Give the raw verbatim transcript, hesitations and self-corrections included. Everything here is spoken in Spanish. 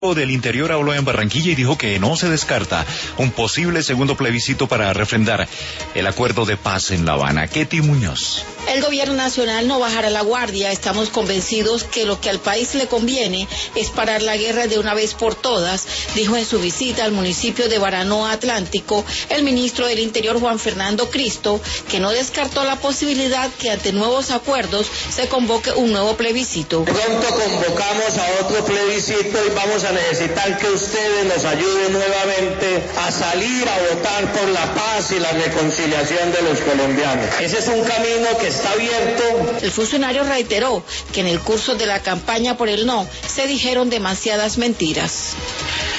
del Interior habló en Barranquilla y dijo que no se descarta un posible segundo plebiscito para refrendar el acuerdo de paz en La Habana. Ketty Muñoz. El gobierno nacional no bajará la guardia. Estamos convencidos que lo que al país le conviene es parar la guerra de una vez por todas, dijo en su visita al municipio de Baranoa Atlántico el ministro del Interior Juan Fernando Cristo, que no descartó la posibilidad que ante nuevos acuerdos se convoque un nuevo plebiscito. Pronto convocamos a otro plebiscito y vamos a necesitar que ustedes nos ayuden nuevamente a salir a votar por la paz y la reconciliación de los colombianos. Ese es un camino que está abierto. El funcionario reiteró que en el curso de la campaña por el no se dijeron demasiadas mentiras.